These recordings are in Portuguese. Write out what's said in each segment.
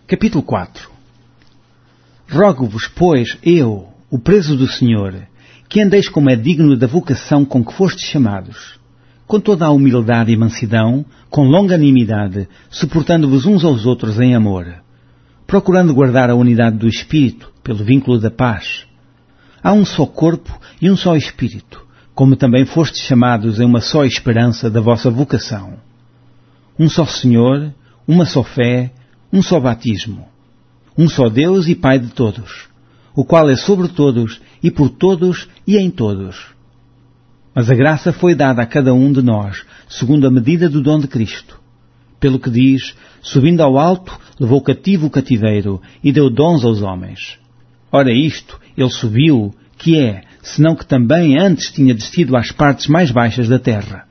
Capítulo 4. Rogo-vos, pois, eu, o preso do Senhor, que andeis como é digno da vocação com que fostes chamados, com toda a humildade e mansidão, com longanimidade, suportando-vos uns aos outros em amor, procurando guardar a unidade do Espírito, pelo vínculo da paz. Há um só corpo e um só Espírito, como também fostes chamados em uma só esperança da vossa vocação. Um só Senhor, uma só fé, um só batismo. Um só Deus e Pai de todos, o qual é sobre todos e por todos e em todos. Mas a graça foi dada a cada um de nós, segundo a medida do dom de Cristo. Pelo que diz, subindo ao alto, levou cativo o cativeiro e deu dons aos homens. Ora isto, ele subiu, que é, senão que também antes tinha descido às partes mais baixas da terra.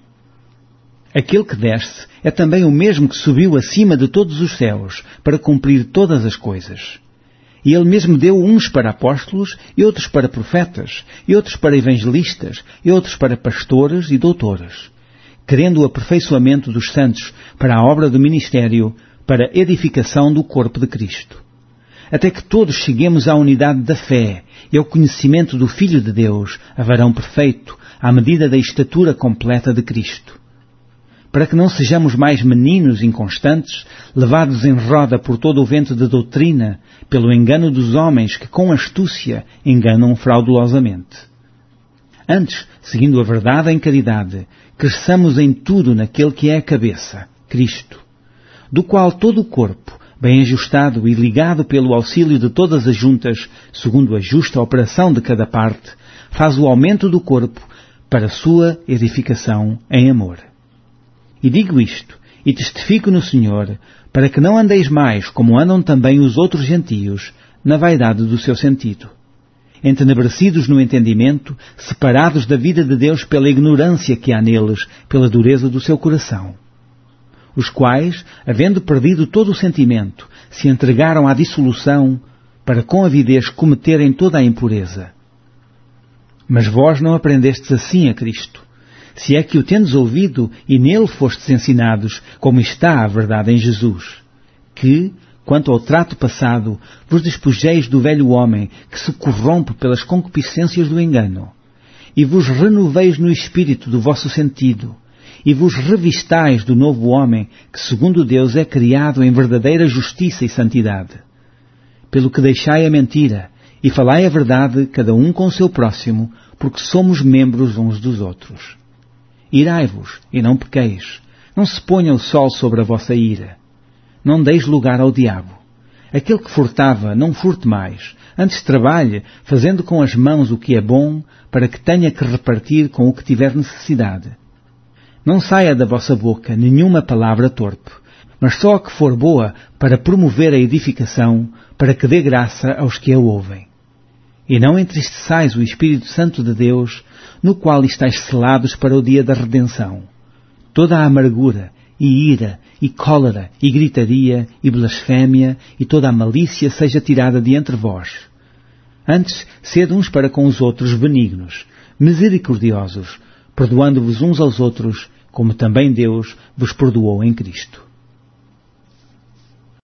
Aquele que desce é também o mesmo que subiu acima de todos os céus, para cumprir todas as coisas. E ele mesmo deu uns para apóstolos, e outros para profetas, e outros para evangelistas, e outros para pastores e doutores, querendo o aperfeiçoamento dos santos para a obra do ministério, para a edificação do corpo de Cristo. Até que todos cheguemos à unidade da fé e ao conhecimento do Filho de Deus, a varão perfeito, à medida da estatura completa de Cristo. Para que não sejamos mais meninos inconstantes, levados em roda por todo o vento de doutrina, pelo engano dos homens que com astúcia enganam fraudulosamente. Antes, seguindo a verdade em caridade, cresçamos em tudo naquele que é a cabeça, Cristo, do qual todo o corpo, bem ajustado e ligado pelo auxílio de todas as juntas, segundo a justa operação de cada parte, faz o aumento do corpo para a sua edificação em amor. E digo isto, e testifico no Senhor, para que não andeis mais como andam também os outros gentios, na vaidade do seu sentido, entenebrecidos no entendimento, separados da vida de Deus pela ignorância que há neles, pela dureza do seu coração, os quais, havendo perdido todo o sentimento, se entregaram à dissolução, para com avidez cometerem toda a impureza. Mas vós não aprendestes assim a Cristo, se é que o tendes ouvido e nele fostes ensinados, como está a verdade em Jesus, que, quanto ao trato passado, vos despojeis do velho homem que se corrompe pelas concupiscências do engano, e vos renoveis no espírito do vosso sentido, e vos revistais do novo homem que, segundo Deus, é criado em verdadeira justiça e santidade. Pelo que deixai a mentira, e falai a verdade, cada um com o seu próximo, porque somos membros uns dos outros. Irai-vos, e não pequeis. Não se ponha o sol sobre a vossa ira. Não deis lugar ao diabo. Aquele que furtava, não furte mais. Antes trabalhe, fazendo com as mãos o que é bom, para que tenha que repartir com o que tiver necessidade. Não saia da vossa boca nenhuma palavra torpe, mas só a que for boa para promover a edificação, para que dê graça aos que a ouvem. E não entristeçais o Espírito Santo de Deus, no qual estáis selados para o dia da redenção. Toda a amargura, e ira, e cólera, e gritaria, e blasfémia, e toda a malícia seja tirada de entre vós. Antes, sede uns para com os outros benignos, misericordiosos, perdoando-vos uns aos outros, como também Deus vos perdoou em Cristo.